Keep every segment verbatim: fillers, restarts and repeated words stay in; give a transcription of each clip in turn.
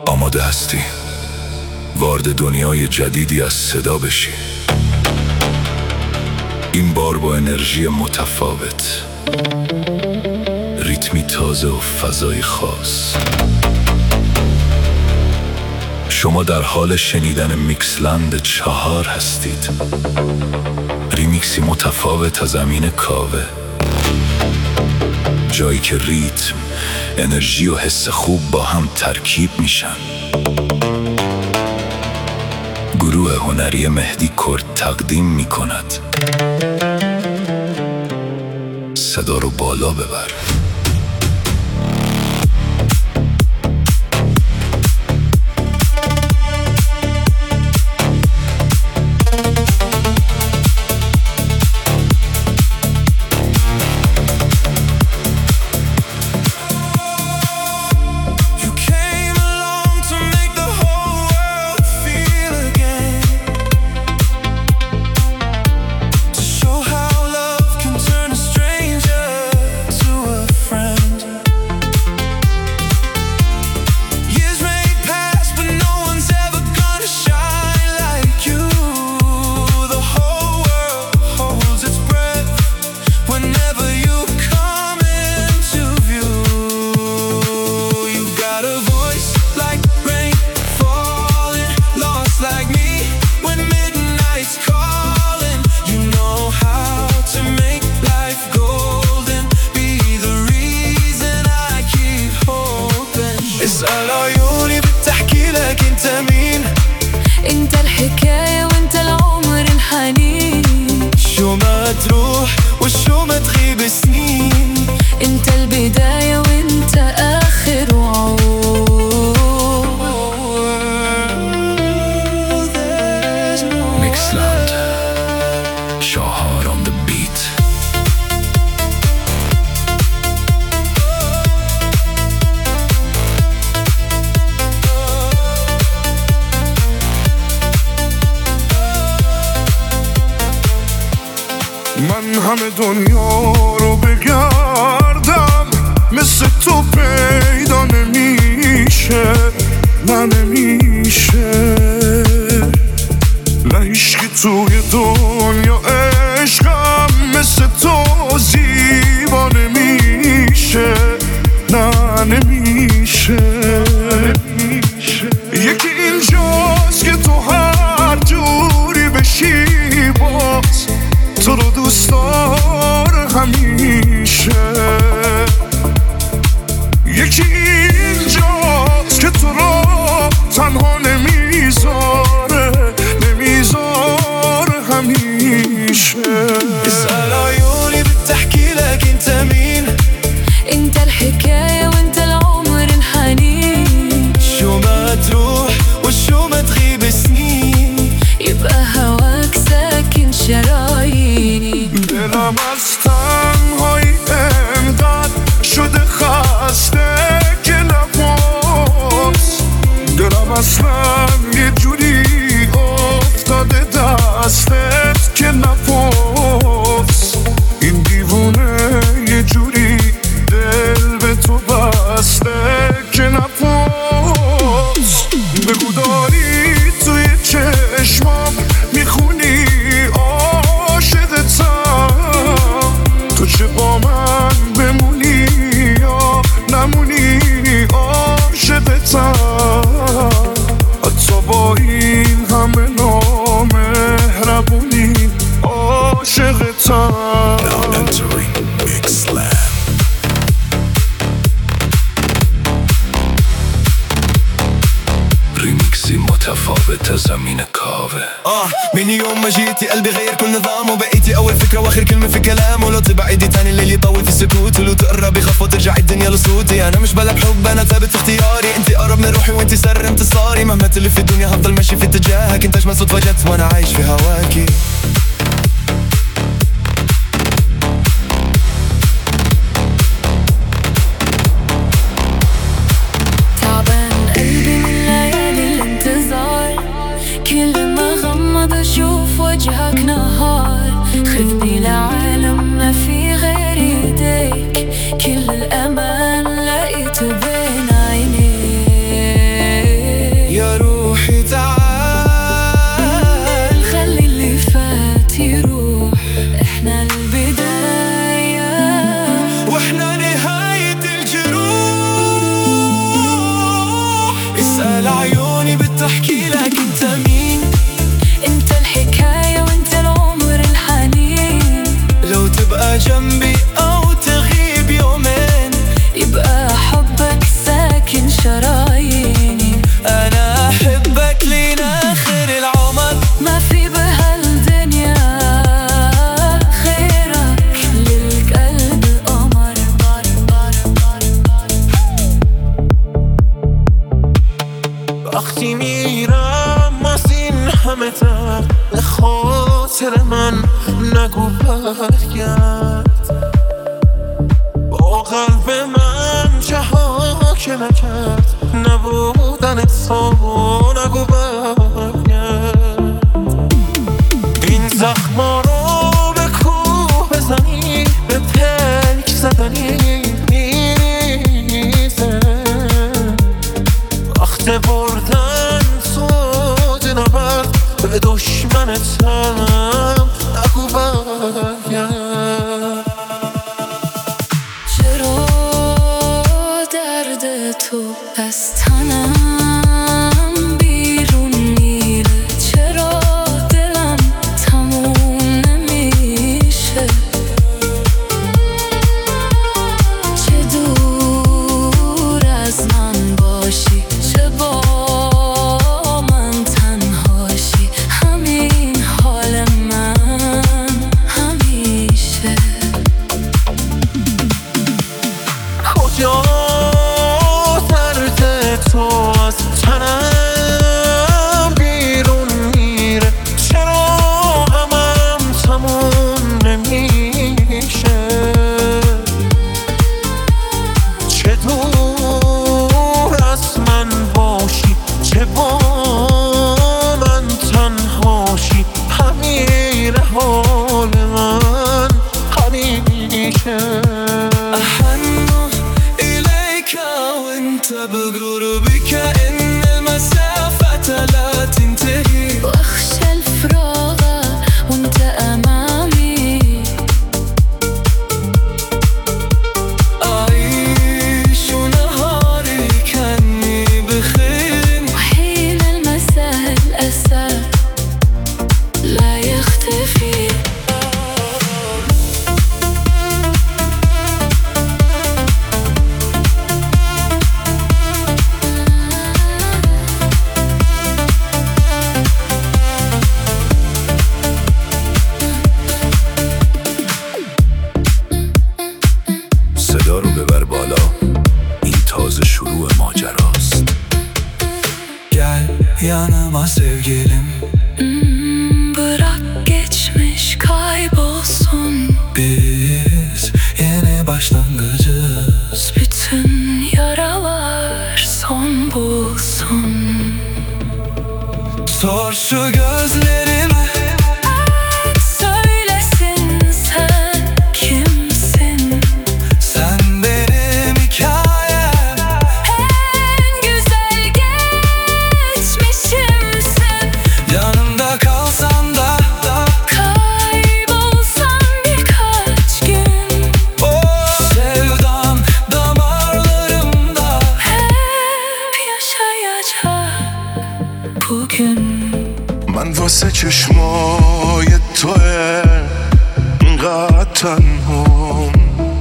آماده هستی وارد دنیای جدیدی از صدا بشی؟ این بار با انرژی متفاوت، ریتمی تازه و فضای خاص. شما در حال شنیدن میکسلند چهار هستید، ریمیکسی متفاوت از امین کاوه، جایی که ریتم، انرژی و حس خوب با هم ترکیب میشن. گروه هنری مهدی کرد تقدیم میکند. صدا رو بالا ببر. اسأل عيوني بتحكي لك انت مين، انت الحكاية وانت العمر الحنين، شو ما تروح وشو ما تغيب سنين، انت البداية وانت آخر وعود. میکسلند چهار on the beat. من همه دنیا رو بگردم، مثل تو پیدا نمیشه، نه نمیشه، نه هیچکی توی دنیا عشقم مثل تو زیبا نمیشه، نه نمیشه. یکی اینجاست که تو هر جوری بشی باز تو رو دوست داره همیشه. یکی اینجاست که تو رو تنها نمیذاره، نمیذاره همیشه. اسأل عيوني بتحكي لك انت مين، انت الحكاية وانت العمر الحنين، شو ما تروح وشو ما تغيب سنين، يبقى هواك ساكن شراييني. دلم از تنهایی انقدر شده خسته که نفس، دلم اصلا یه جوری افتاده دستت که نفس، این دیوونه یه جوری دل به تو بسته که نفس. بگو داری توی چشمام میخونی عاشقتم، تو چه با من بمونی یا نمونی عاشقتم، حتی با این همه نامهربونی عاشقتم. Now entering Mixland. ریمیکسی متفاوت از امین کاوه. اه من يوم ما جيتي قلبي غير كل نظام، وبقيتي اول فكرة واخر كلمة في كلام، ولو تبع ايدي تاني الليل يطول في السكوت، ولو تقرب يخاف وترجع الدنيا لصوتي. انا مش بلعب حب، انا ثابت في اختياري، انتي اقرب من روحي وانتي سر انتصاري، مهما تلف في الدنيا هفضل ماشي في اتجاهك، انت اجمل صدفة جت وانا عايش في هواكي. تعبان قلبي من ليالي الانتظار، كل ما غمض اشوف وجهك نهار، خذني لعالم ما في غير ايديك، كل الامان لقيته بين عينيك. لعيوني بتحكي لك انت مين. انت الحكاية وانت العمر الحنين. لو تبقى جنبي او تغيب يومين يبقى حبك ساكن شراييني. انا احبك لين اخر العمر. ما في بهالدنيا غيرك للقلب قمر. وقتی میرم از این همه تر به خاطر من نگو برگرد. با قلب من چه ها که نکرد نبودن تو نگو برگرد. این زخما رو به کوه بزنی به پلک زدنی میزه. وقت بردن تو نبرد به دشمنتم نگو برگرد. چرا درد تو از تنم بیرون میره؟ چرا دلم تموم نمیشه؟ چه دور از من باشی چه با من تنهاشی. همین حال من همیشه. کجا درد تو از تنم بیرون میره؟ چرا غمم تموم نمیشه؟ چه دور از من باشی چه با من تنهاشی. همین حال من همیشه. وانت بالقرب كأن المسافة لا تنتهي. واخشى الفراغ وانت امامي. اعيش نهاري كأني بخير. وحين المساء الاسى لا يختفي. صدا رو ببر بالا، این تازه شروع ماجراست. Gel yanıma sevgilim. Hmm, bırak geçmiş kaybolsun. Biz yeni başlangıcız. Bütün yaralar son bulsun. Sor şu gözlerime. Söylesin sen kimsin? Sen benim hikayem. En güzel geçmişimsin. Yanımda kalsan da Kaybolsan birkaç gün. oh, sevdan damarlarımda. Hep yaşayacak bugün. من واسه چشمای توه انقدر تنهام،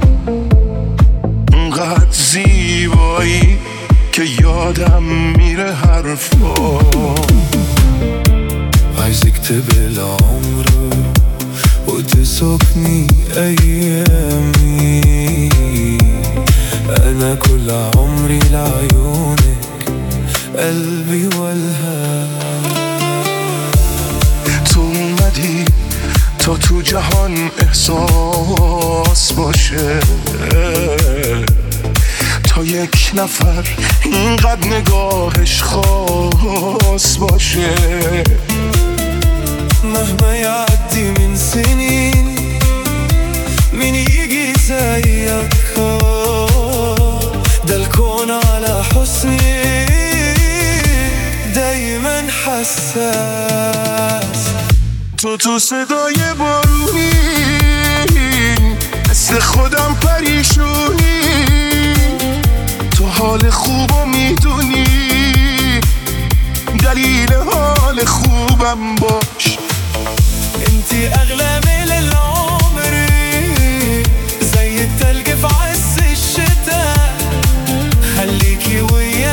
انقدر زیبایی که یادم میره حرفام. عايزك تبقى عمري وتسوقني أيامي. أنا كل عمري لعيونك قلبي والهام. تو اومدی تا تو جهان احساس باشه، تا یک نفر اینقدر نگاهش خاص باشه. مهما يعدي من سنين مين يجي زيك؟ ده الكون على حسني دايما حساس. تو تو صدای بارونی مثل خودم پریشونی. تو حال خوبو میدونی دلیل حال خوبم باش. انتي اغلى من العمر زي التلج في عز الشتاء. خليكي ويا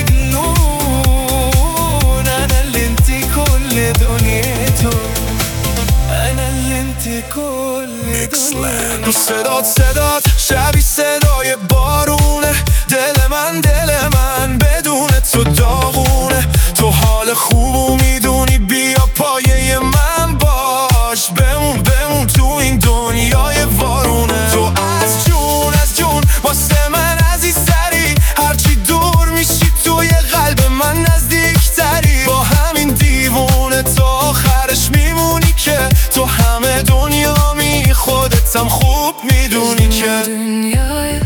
المجنون، انا اللي انتي كل دنيته، انا اللي انتي كل دنيته. صدات صدات شبیه صدای بارونه، دل من دل من بدون تو داغونه. تو حال خوبو میدونی، بیا پایه من باش. بمون بمون تو این دنیای وارونه. تو از جون از جون واسه من عزیزتری، هرچی دور میشی توی قلب من نزدیکتری. با همین دیوونه تا آخرش میمونی که تو همه دنیا می خودتم خوب میدونی که dünyayı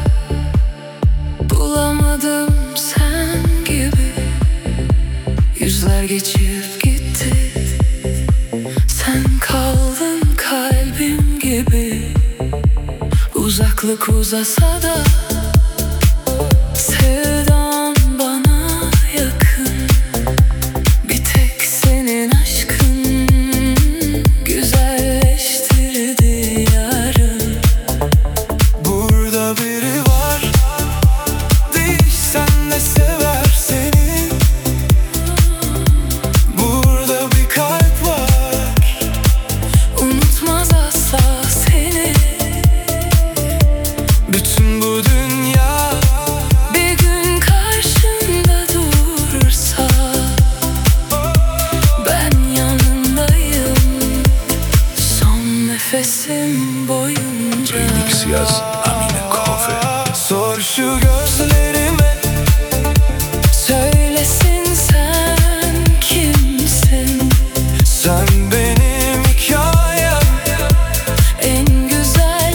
bulamadım sen gibi. Yüzler geçip gitti, sen kaldın kalbim gibi. Uzaklık uzasa da sevdan bana yakın. Bir tek senin aşkın güzelleştirdi yarın. burada biri var, değişsen de sever seni. Burada bir kalp var, Unutmaz asla seni. bütün bu dünya Bir gün karşında durursa ben yanındayım son nefesim boyunca. ریمیکسی از امین کاوه. sor şu gözlerime. Söylesin sen kimsin? Sen benim hikayem, En güzel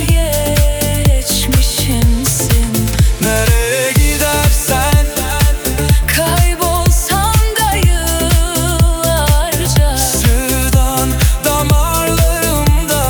geçmişimsin. nereye gidersen Kaybolsam da yıllarca sevdan damarlarımda.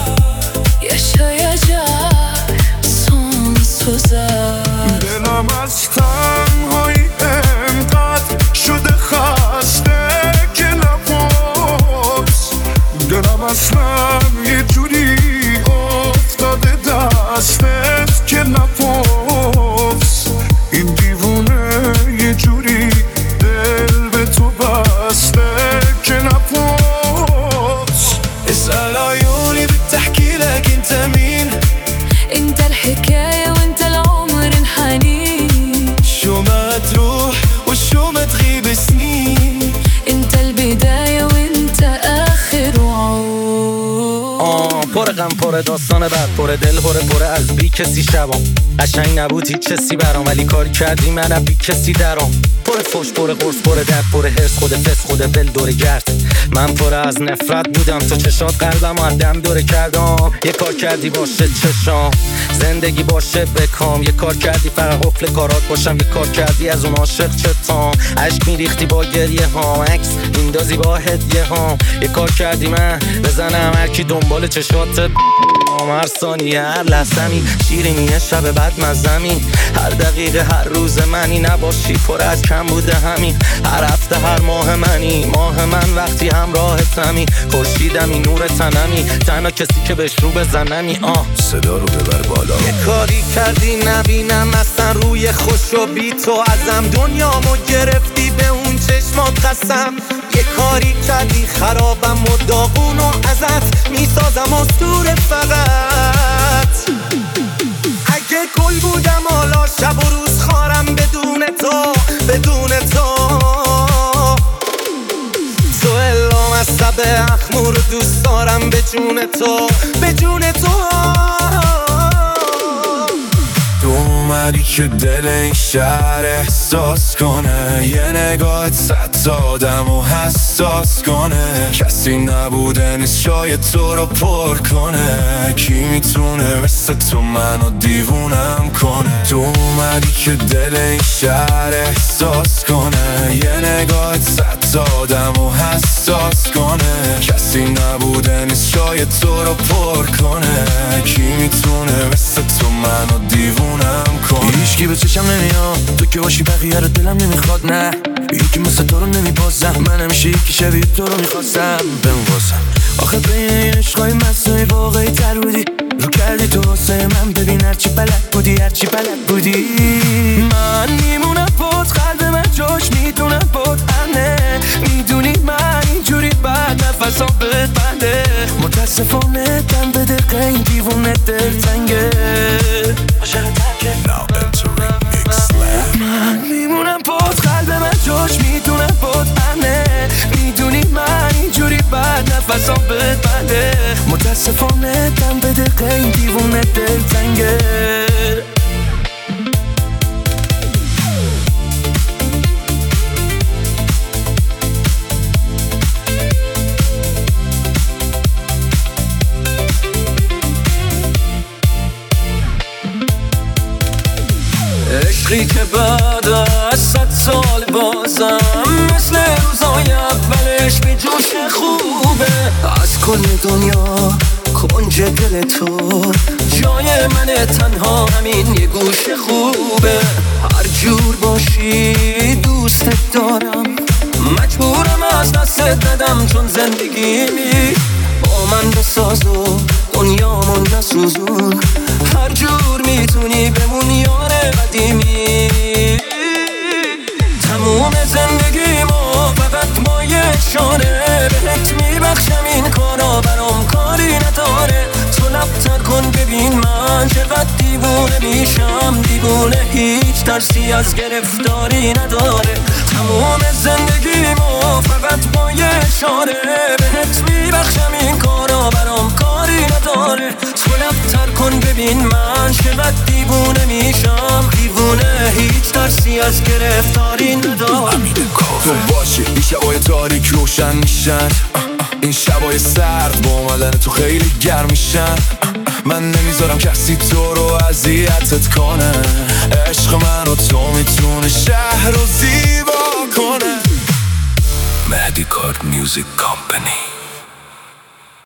yaşayacak sonsuza. دلم از تنهایی انقدر شده خسته که نپرس. دلم اصلا یه جوری افتاده دستت که نپرس. این دیوونه یه جوری دل به تو بسته که نپرس. اسأل عيوني بتحكي لك انت مين. انت الحكاية وانت العمر الحنين. شو ما تروح وشو ما تغيب سنين. انت البداية وانت آخر وعود. آه پر غم پر داستان بد، پر دل پر پر از بی کسی شبام. قشنگ نبود هیچ کسی برام، ولی کار کردی منم بی کسی درام. پر فوش پر قرص پر درد پر هرس، خود فس خود بل دور گرد. من پر از نفرت بودم، تو چشات قلبم و دم دوره کردم. یه کار کردی باشه چشام، زندگی باشه بکام. یه کار کردی فقط قفل کارات باشم، یه کار کردی از اون عاشق چتام. عشق میریختی با گریه ها، عکس میندازی با هدیه ها. یه کار کردی من بزنم هر کی دنبال چشات هر ثانیه هر لحظه‌می شیرینیه شب بعد مزمی. هر دقیقه هر روز منی نباشی پر از کم بوده همین. هر هفته هر ماه منی، ماه من وقتی همراهتمی. خورشیدمی نور تنمی، تنها کسی که بهش رو بزنمی. آه صدا رو ببر بالا. یه کاری کردی نبینم اصلا روی خوش و بی تو ازم. دنیامو گرفتی به اون چشمات قسم. یه کاری کردی خرابم و داغونو ازت میسازم اسطوره فقط. اگه گل بودم حالا شب و روز خارم بدون تو بدون تو. تو الام از سب اخمو رو دوست دارم به جون تو به جون تو. تو اومدی که دل این شهر احساس کنه، یه نگاهت صد آدم و حساس کنه. کسی نبوده نیست شاید تو رو پر کنه. کی میتونه مثل تو منو دیوونم کنه. تو اومدی که دل این شهر احساس کنه، یه نگاهت صد از آدم و حساس کنه. کسی نبوده نیست شاید تو رو پر کنه. کی میتونه مثل تو منو دیوونم کنه؟ هیچکی به چشم نمیاد تو که باشی بقیه رو دلم نمیخواد. نه یکی مثل تو رو نمیبازم. من همیشه یکی شبیه تو رو میخواستم بنوازم. آخه بین این عشقای مصنوعی واقعی تر بودی. رو کردی تو واسه من ببین هرچی بلد بودی هرچی بلد بودی. من میمونم بود قلب من جاش میدونم بود امنه. میدونی من اینجوری بعد نفسم بهت بنده. متاسفانه دم به دقیقه این دیوونه دل تنگه. Now entering Mixland. من میمونم بود قلب من جاش میدونم بود امنه. میدونی من اینجوری بعد نفسم بهت بنده. متاسفانه دم به دقیقه این دیوونه دل تنگه. عشقی که بعد از صد سال بازم مثل روزای اولش به جوش خوبه. از کل دنیا کنج دل تو جای من تنها همین یه گوش خوبه. هر جور باشی دوستت دارم. مجبورم از دستت ندم چون زندگیمی با من بساز و دنیامون نسوزون. هر جور میتونی بمون یار قدیمی. تموم زندگیمو فقط با یه اشاره بهت میبخشم. این کارا برام کاری نداره. تو لبتر کن ببین من چقدر دیوونه میشم. دیوونه هیچ ترسی از گرفتاری نداره. تموم زندگیمو فقط با یه اشاره بهت میبخشم. این کارا برام کاری نداره. تو لبتر کن ببین من چقدر دیوونه میشم. دیوونه هیچ ترسی از گرفتاری نداره. تو باشی این شبای تاریک روشن میشن. این شبای سرد با اومدن تو خیلی گرم میشن. من نمیذارم کسی تو رو اذیتت کنه. عشق من و تو میتونه شهر رو زیبا کنه. Mehdi Card Music Company.